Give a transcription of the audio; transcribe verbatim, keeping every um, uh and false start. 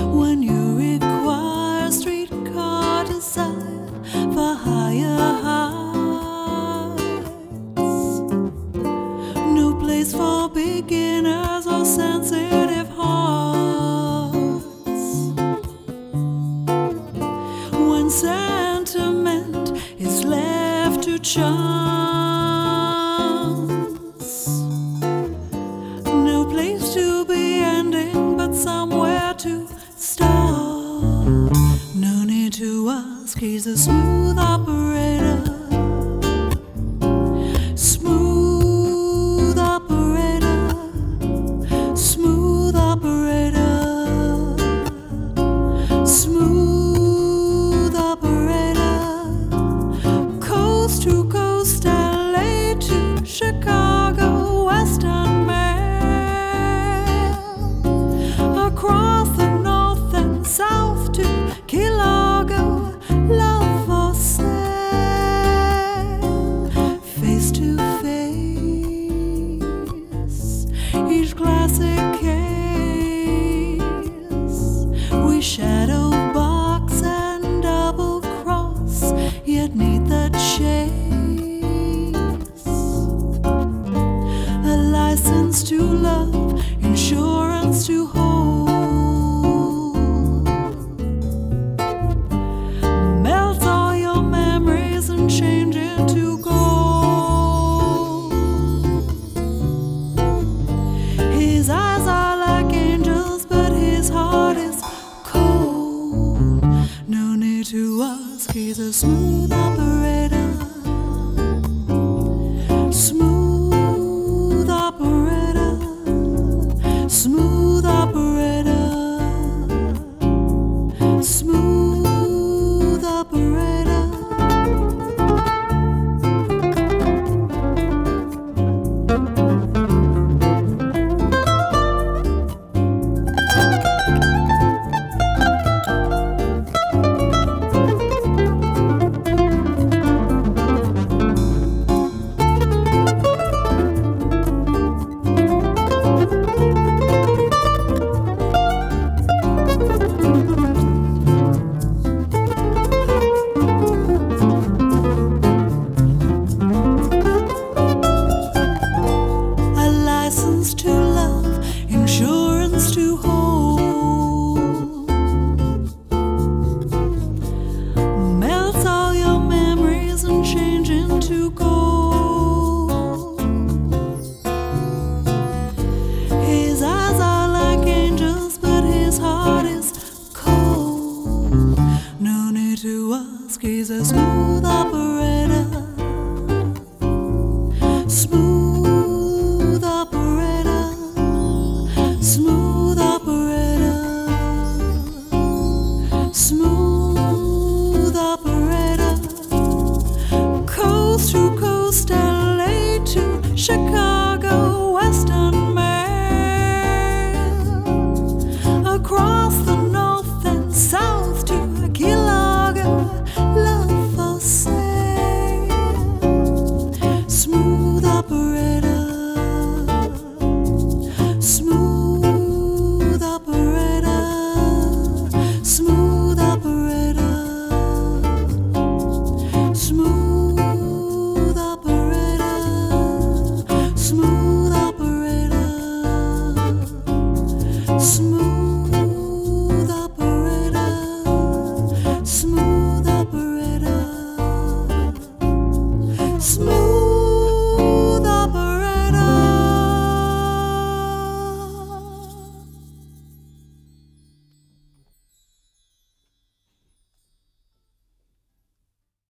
when you require a streetcar desire for higher heights. No place for beginners or sensitive hearts. When sentiment is left to chance, no place to be ending but somewhere to start. No need to ask, he's a smooth operator. Smooth operator. Smooth operator. Smooth operator. Coast to coast, L A to Chicago, Western Mail. Across the north and south to Key Largo, love for sale. Face to face, each classic case. We shadow box and double cross, yet need the chase. A license to love, insurance to hold. Melt all your memories and change into gold. His eyes are like angels, but his heart is cold. No need to ask, he's a smooth operator. Smooth operator. Smooth operator. Smooth operator. License to love, insurance to hold. Melts all your memories and change into gold. His eyes are like angels, but his heart is cold. No need to ask, he's a smooth operator.